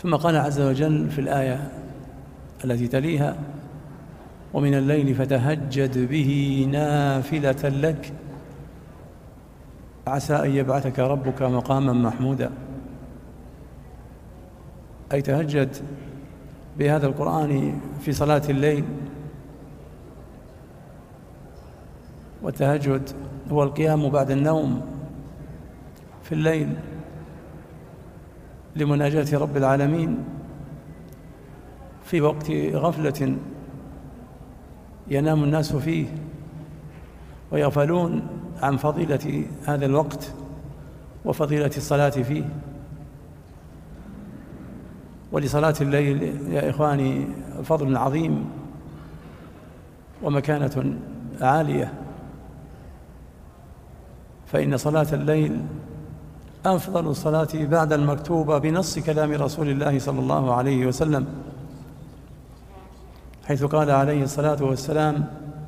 ثم قال عز وجل في الآية التي تليها: ومن الليل فتهجد به نافلة لك عسى أن يبعثك ربك مقاما محمودا. أي تهجد بهذا القرآن في صلاة الليل. والتهجد هو القيام بعد النوم في الليل لمناجاة رب العالمين في وقت غفلة ينام الناس فيه ويغفلون عن فضيلة هذا الوقت وفضيلة الصلاة فيه. ولصلاة الليل يا إخواني فضل عظيم ومكانة عالية، فإن صلاة الليل أفضل الصلاة بعد المكتوبة بنص كلام رسول الله صلى الله عليه وسلم، حيث قال عليه الصلاة والسلام: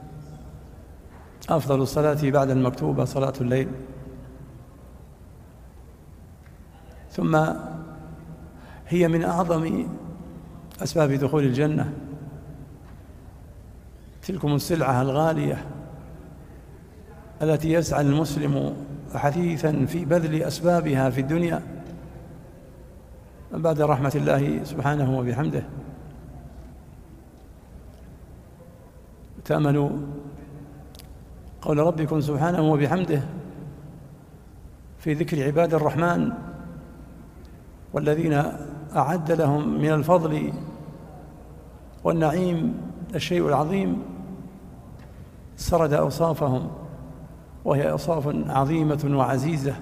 أفضل الصلاة بعد المكتوبة صلاة الليل. ثم هي من أعظم أسباب دخول الجنة. تلكم السلعة الغالية التي يسعى المسلم حثيثا في بذل أسبابها في الدنيا بعد رحمة الله سبحانه وبحمده. تأملوا قول ربكم سبحانه وبحمده في ذكر عباد الرحمن والذين أعد لهم من الفضل والنعيم الشيء العظيم. سرد أوصافهم وهي أوصاف عظيمة وعزيزة،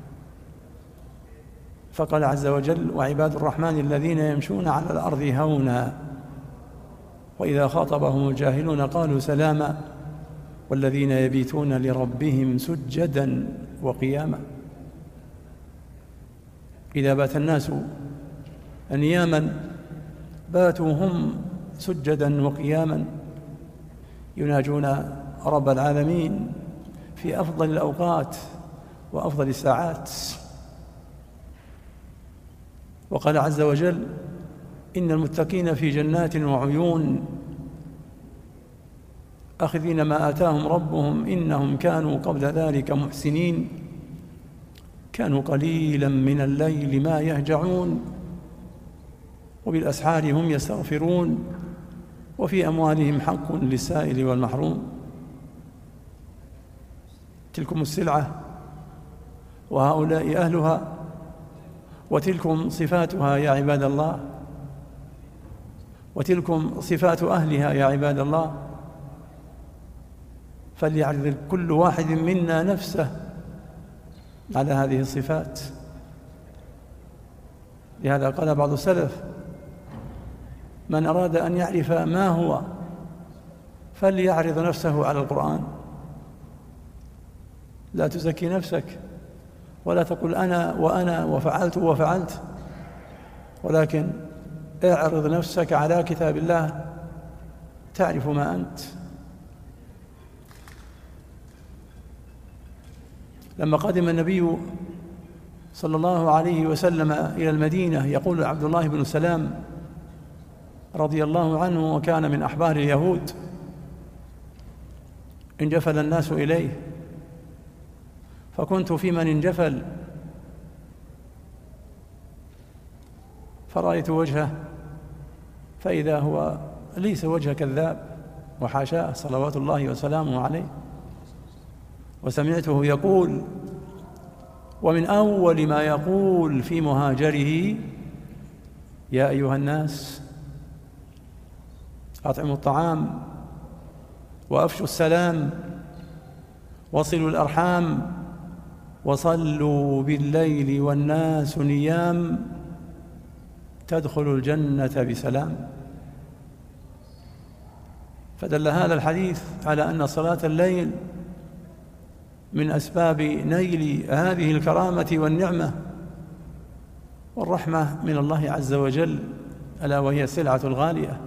فقال عز وجل: وعباد الرحمن الذين يمشون على الأرض هونا وإذا خاطبهم الجاهلون قالوا سلاما والذين يبيتون لربهم سجدا وقياما. إذا بات الناس نياما باتوا هم سجدا وقياما يناجون رب العالمين في أفضل الأوقات وأفضل الساعات. وقال عز وجل: إن المتقين في جنات وعيون أخذين ما آتاهم ربهم إنهم كانوا قبل ذلك محسنين كانوا قليلا من الليل ما يهجعون وبالأسحار هم يستغفرون وفي أموالهم حق للسائل والمحروم. تلكم السلعة وهؤلاء أهلها وتلكم صفاتها يا عباد الله، وتلكم صفات أهلها يا عباد الله. فليعرض كل واحد منا نفسه على هذه الصفات. لهذا قال بعض السلف: من أراد أن يعرف ما هو فليعرض نفسه على القرآن. لا تزكي نفسك ولا تقل أنا وأنا وفعلت وفعلت، ولكن اعرض نفسك على كتاب الله تعرف ما أنت. لما قدم النبي صلى الله عليه وسلم إلى المدينة يقول عبد الله بن سلام رضي الله عنه وكان من أحبار اليهود: انجفل الناس إليه فكنت في من انجفل فرأيت وجهه فإذا هو ليس وجه كذاب وحاشاه صلوات الله وسلامه عليه. وسمعته يقول ومن أول ما يقول في مهاجره: يا أيها الناس أطعموا الطعام وأفشوا السلام وصلوا الأرحام وصلوا بالليل والناس نيام تدخلوا الجنة بسلام. فدل هذا الحديث على أن صلاة الليل من أسباب نيل هذه الكرامة والنعمة والرحمة من الله عز وجل، ألا وهي السلعة الغالية.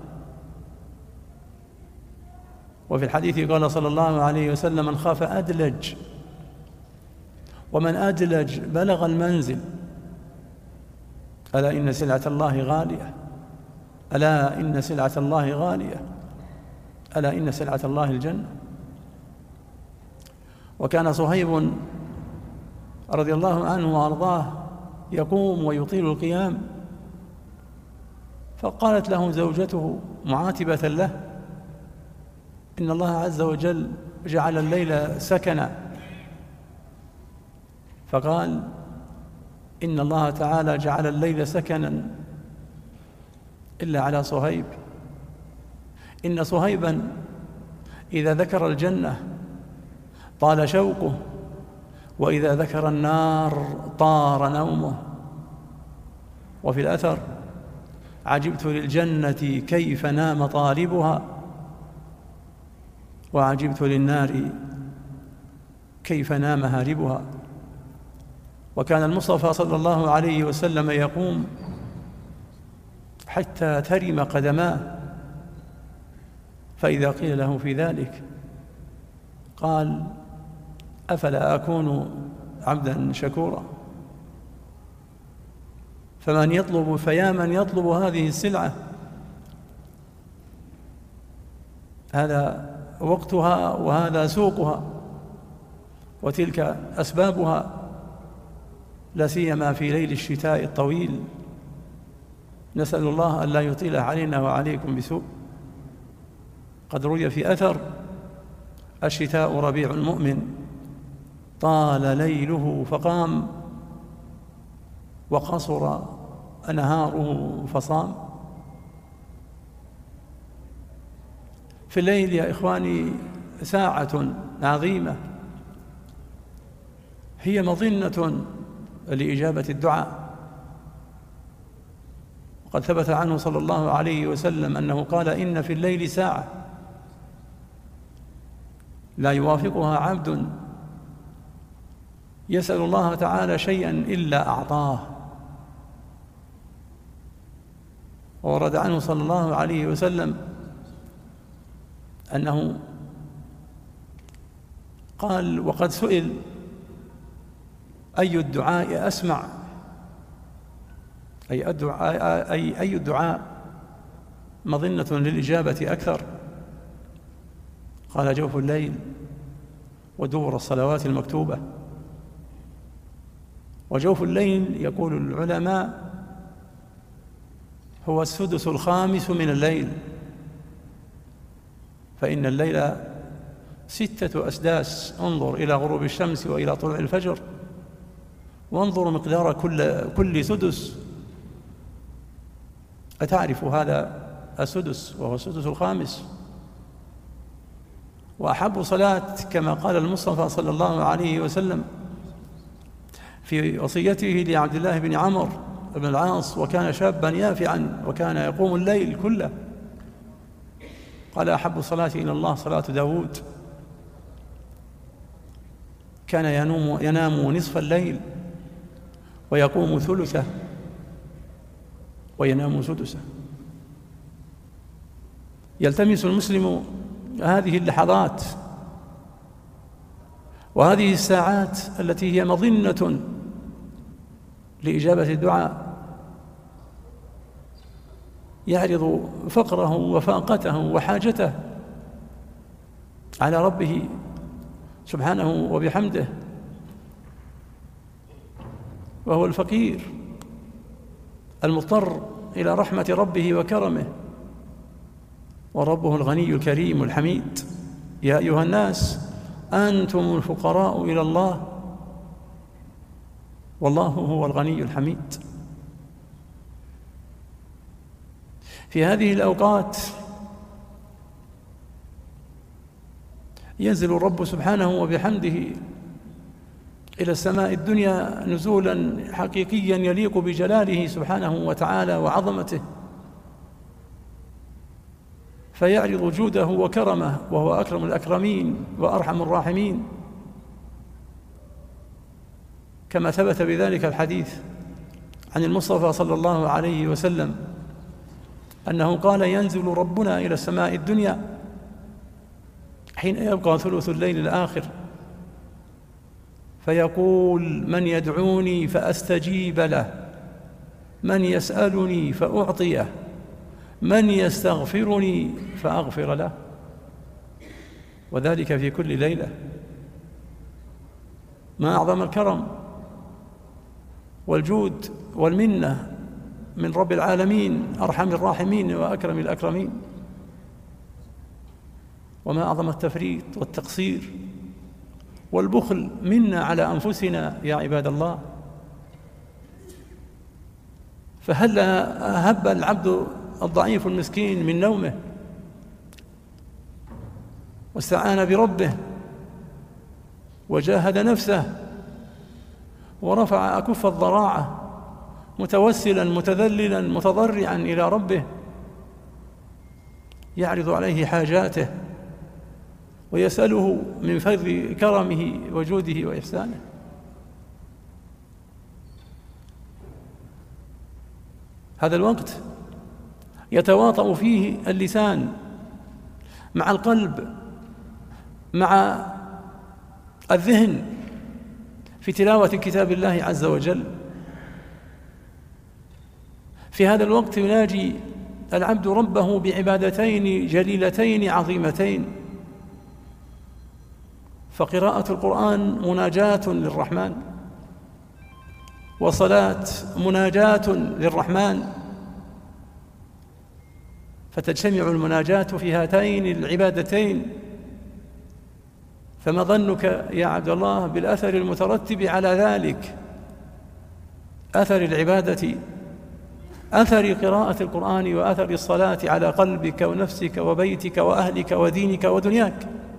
وفي الحديث قال صلى الله عليه وسلم: من خاف أدلج، ومن أدلج بلغ المنزل. ألا إن سلعة الله غالية، ألا إن سلعة الله غالية، ألا إن سلعة الله الجنة. وكان صهيب رضي الله عنه وأرضاه يقوم ويطيل القيام، فقالت له زوجته معاتبة له: إن الله عز وجل جعل الليل سكنا. فقال: إن الله تعالى جعل الليل سكنا إلا على صهيب، إن صهيبا إذا ذكر الجنة طال شوقه، وإذا ذكر النار طار نومه. وفي الأثر: عجبت للجنة كيف نام طالبها، وعجبت للنار كيف نام هاربها. وكان المصطفى صلى الله عليه وسلم يقوم حتى ترم قدماه، فإذا قيل له في ذلك قال: أفلا أكون عبدا شكورا. فيا من يطلب هذه السلعة، هذا وقتها وهذا سوقها وتلك أسبابها، لا سيما في ليل الشتاء الطويل. نسأل الله أن لا يطيل علينا وعليكم بسوء. قد روي في أثر: الشتاء ربيع المؤمن، طال ليله فقام، وقصر نهاره فصام. في الليل يا إخواني ساعة عظيمة هي مظنة لإجابة الدعاء. وقد ثبت عنه صلى الله عليه وسلم أنه قال: إن في الليل ساعة لا يوافقها عبد يسأل الله تعالى شيئا إلا أعطاه. وورد عنه صلى الله عليه وسلم أنه قال: وقد سئل أي الدعاء أسمع، أي الدعاء مظنة للإجابة أكثر؟ قال: جوف الليل ودبر الصلوات المكتوبة. وجوف الليل يقول العلماء هو السدس الخامس من الليل، فإن الليل 6 أسداس. انظر إلى غروب الشمس وإلى طلوع الفجر، وانظر مقدار كل سدس. أتعرف هذا السدس؟ وهو السدس الخامس. وأحب صلاة كما قال المصطفى صلى الله عليه وسلم في وصيته لعبد الله بن عمرو بن العاص، وكان شابا يافعا وكان يقوم الليل كله، قال: أحب الصلاة إلى الله صلاة داود، كان ينام نصف الليل ويقوم ثلثه وينام سدسه. يلتمس المسلم هذه اللحظات وهذه الساعات التي هي مظنة لإجابة الدعاء، يعرض فقره وفاقته وحاجته على ربه سبحانه وبحمده، وهو الفقير المضطر إلى رحمة ربه وكرمه، وربه الغني الكريم الحميد. يا أيها الناس أنتم الفقراء إلى الله والله هو الغني الحميد. في هذه الأوقات ينزل الرب سبحانه وبحمده إلى السماء الدنيا نزولا حقيقيا يليق بجلاله سبحانه وتعالى وعظمته، فيعرض جوده وكرمه، وهو أكرم الأكرمين وأرحم الراحمين، كما ثبت بذلك الحديث عن المصطفى صلى الله عليه وسلم أنه قال: ينزل ربنا إلى السماء الدنيا حين يبقى ثلث الليل الآخر، فيقول: من يدعوني فأستجيب له، من يسألني فأعطيه، من يستغفرني فأغفر له، وذلك في كل ليلة. ما أعظم الكرم والجود والمنة من رب العالمين أرحم الراحمين وأكرم الأكرمين، وما أعظم التفريط والتقصير والبخل منا على أنفسنا يا عباد الله. فهل هب العبد الضعيف المسكين من نومه واستعان بربه وجاهد نفسه ورفع أكف الضراعة متوسلا متذللا متضرعا إلى ربه يعرض عليه حاجاته ويسأله من فضل كرمه وجوده وإحسانه؟ هذا الوقت يتواطأ فيه اللسان مع القلب مع الذهن في تلاوة كتاب الله عز وجل. في هذا الوقت يناجي العبد ربه بعبادتين جليلتين عظيمتين، فقراءة القرآن مناجاة للرحمن، وصلاة مناجاة للرحمن، فتجتمع المناجاة في هاتين العبادتين. فما ظنك يا عبد الله بالأثر المترتب على ذلك، أثر العبادة، أثر قراءة القرآن وأثر الصلاة على قلبك ونفسك وبيتك وأهلك ودينك ودنياك.